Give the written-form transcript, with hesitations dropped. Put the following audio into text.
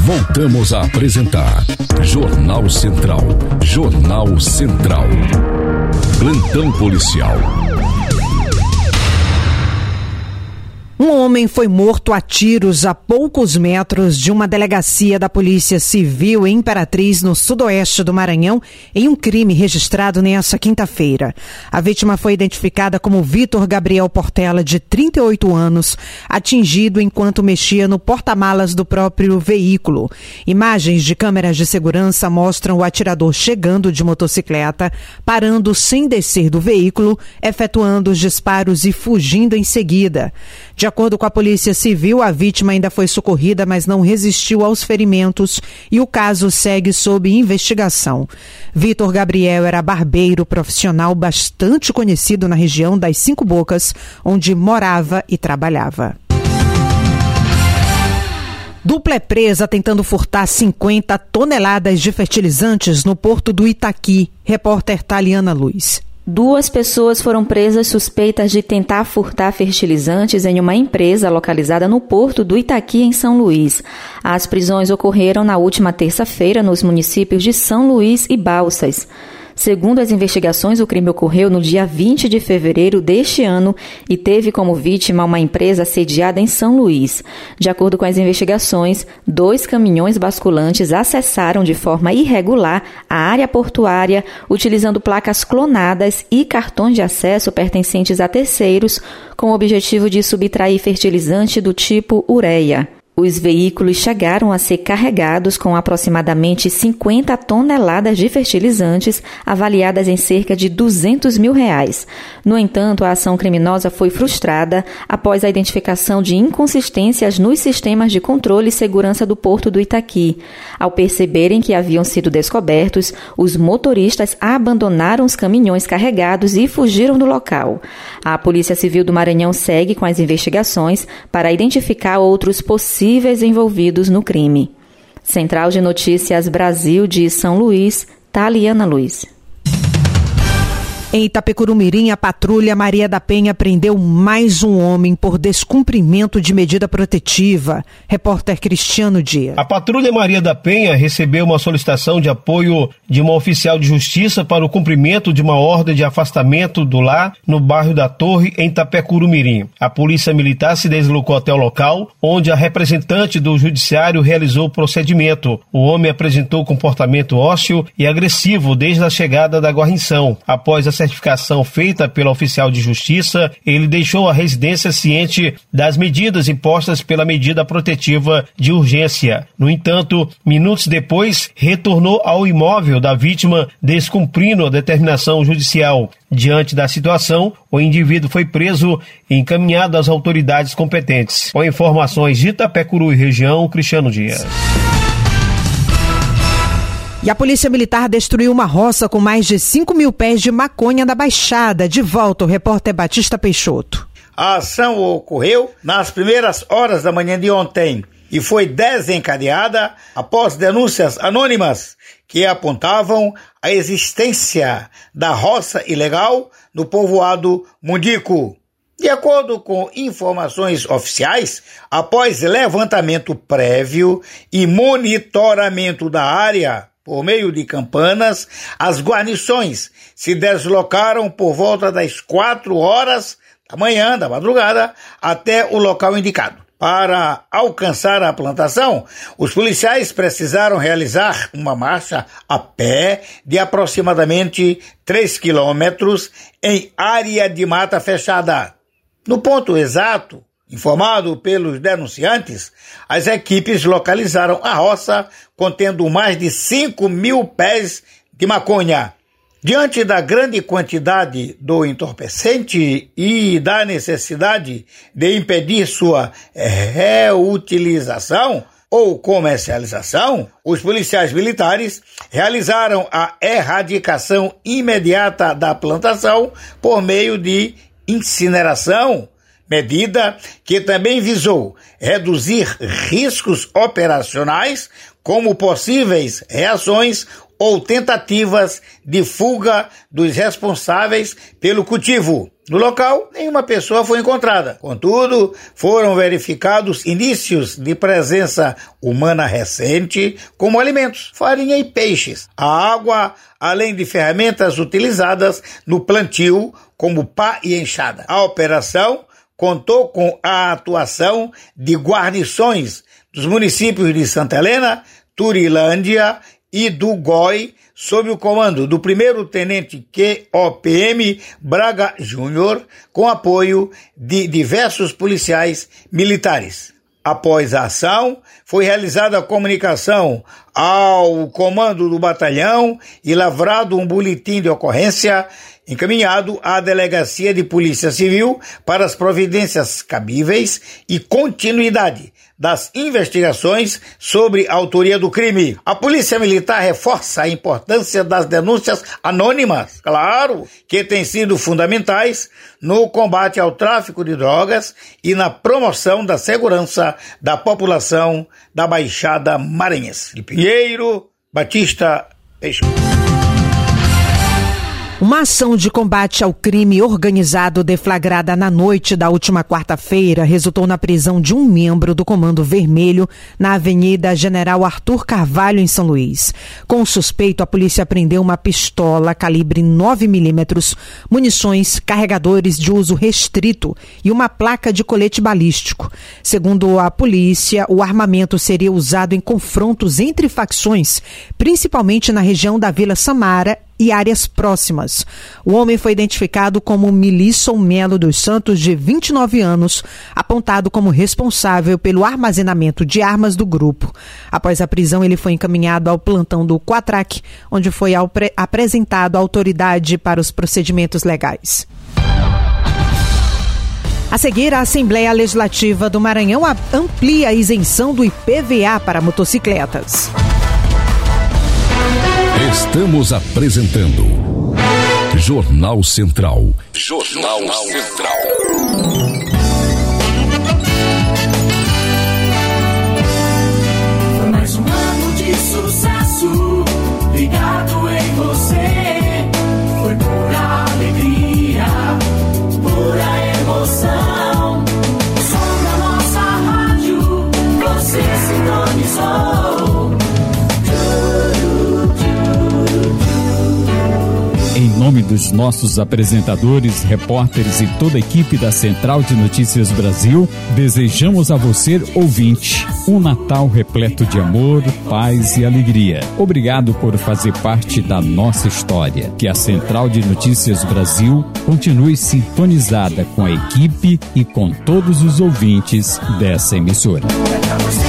Voltamos a apresentar Jornal Central. Jornal Central. Plantão policial. Um homem foi morto a tiros a poucos metros de uma delegacia da Polícia Civil em Imperatriz, no sudoeste do Maranhão, em um crime registrado nesta quinta-feira. A vítima foi identificada como Vitor Gabriel Portela, de 38 anos, atingido enquanto mexia no porta-malas do próprio veículo. Imagens de câmeras de segurança mostram o atirador chegando de motocicleta, parando sem descer do veículo, efetuando os disparos e fugindo em seguida. De acordo com a Polícia Civil, a vítima ainda foi socorrida, mas não resistiu aos ferimentos e o caso segue sob investigação. Vitor Gabriel era barbeiro profissional bastante conhecido na região das Cinco Bocas, onde morava e trabalhava. Dupla é presa tentando furtar 50 toneladas de fertilizantes no porto do Itaqui. Repórter Taliana Luz. 2 pessoas foram presas suspeitas de tentar furtar fertilizantes em uma empresa localizada no porto do Itaqui, em São Luís. As prisões ocorreram na última terça-feira nos municípios de São Luís e Balsas. Segundo as investigações, o crime ocorreu no dia 20 de fevereiro deste ano e teve como vítima uma empresa sediada em São Luís. De acordo com as investigações, 2 caminhões basculantes acessaram de forma irregular a área portuária, utilizando placas clonadas e cartões de acesso pertencentes a terceiros, com o objetivo de subtrair fertilizante do tipo ureia. Os veículos chegaram a ser carregados com aproximadamente 50 toneladas de fertilizantes, avaliadas em cerca de R$200 mil. No entanto, a ação criminosa foi frustrada após a identificação de inconsistências nos sistemas de controle e segurança do porto do Itaqui. Ao perceberem que haviam sido descobertos, os motoristas abandonaram os caminhões carregados e fugiram do local. A Polícia Civil do Maranhão segue com as investigações para identificar outros possíveis envolvidos no crime. Central de Notícias Brasil de São Luís, Taliana Luz. Em Itapecurumirim, a patrulha Maria da Penha prendeu mais um homem por descumprimento de medida protetiva. Repórter Cristiano Dias. A patrulha Maria da Penha recebeu uma solicitação de apoio de uma oficial de justiça para o cumprimento de uma ordem de afastamento do lar no bairro da Torre, em Itapecurumirim. A polícia militar se deslocou até o local, onde a representante do judiciário realizou o procedimento. O homem apresentou comportamento hostil e agressivo desde a chegada da guarnição. Após a certificação feita pela oficial de justiça, ele deixou a residência ciente das medidas impostas pela medida protetiva de urgência. No entanto, minutos depois, retornou ao imóvel da vítima, descumprindo a determinação judicial. Diante da situação, o indivíduo foi preso e encaminhado às autoridades competentes. Com informações de Itapecuru e região, Cristiano Dias. E a Polícia Militar destruiu uma roça com mais de 5 mil pés de maconha da Baixada. De volta, o repórter Batista Peixoto. A ação ocorreu nas primeiras horas da manhã de ontem e foi desencadeada após denúncias anônimas que apontavam a existência da roça ilegal no povoado Mundico. De acordo com informações oficiais, após levantamento prévio e monitoramento da área por meio de campanas, as guarnições se deslocaram por volta das 4 horas da manhã, da madrugada, até o local indicado. Para alcançar a plantação, os policiais precisaram realizar uma marcha a pé de aproximadamente 3 quilômetros em área de mata fechada. No ponto exato, informado pelos denunciantes, as equipes localizaram a roça contendo mais de 5 mil pés de maconha. Diante da grande quantidade do entorpecente e da necessidade de impedir sua reutilização ou comercialização, os policiais militares realizaram a erradicação imediata da plantação por meio de incineração, medida que também visou reduzir riscos operacionais, como possíveis reações ou tentativas de fuga dos responsáveis pelo cultivo. No local, nenhuma pessoa foi encontrada. Contudo, foram verificados indícios de presença humana recente, como alimentos, farinha e peixes, a água, além de ferramentas utilizadas no plantio, como pá e enxada. A operação contou com a atuação de guarnições dos municípios de Santa Helena, Turilândia e do Goi, sob o comando do primeiro-tenente QOPM Braga Júnior, com apoio de diversos policiais militares. Após a ação, foi realizada a comunicação ao comando do batalhão e lavrado um boletim de ocorrência encaminhado à Delegacia de Polícia Civil para as providências cabíveis e continuidade das investigações sobre a autoria do crime. A Polícia Militar reforça a importância das denúncias anônimas, claro, que têm sido fundamentais no combate ao tráfico de drogas e na promoção da segurança da população da Baixada Maranhense. De Pinheiro, Batista Peixoto. Uma ação de combate ao crime organizado deflagrada na noite da última quarta-feira resultou na prisão de um membro do Comando Vermelho na Avenida General Arthur Carvalho, em São Luís. Com o suspeito, a polícia apreendeu uma pistola calibre 9mm, munições, carregadores de uso restrito e uma placa de colete balístico. Segundo a polícia, o armamento seria usado em confrontos entre facções, principalmente na região da Vila Samara e áreas próximas. O homem foi identificado como Milisson Melo dos Santos, de 29 anos, apontado como responsável pelo armazenamento de armas do grupo. Após a prisão, ele foi encaminhado ao plantão do Quatrac, onde foi apresentado à autoridade para os procedimentos legais. A seguir, a Assembleia Legislativa do Maranhão amplia a isenção do IPVA para motocicletas. Estamos apresentando Jornal Central. Jornal Central. Foi mais um ano de sucesso, ligado em você. Foi pura alegria, pura emoção. O som da nossa rádio, você sintonizou. Em nome dos nossos apresentadores, repórteres e toda a equipe da Central de Notícias Brasil, desejamos a você, ouvinte, um Natal repleto de amor, paz e alegria. Obrigado por fazer parte da nossa história. Que a Central de Notícias Brasil continue sintonizada com a equipe e com todos os ouvintes dessa emissora.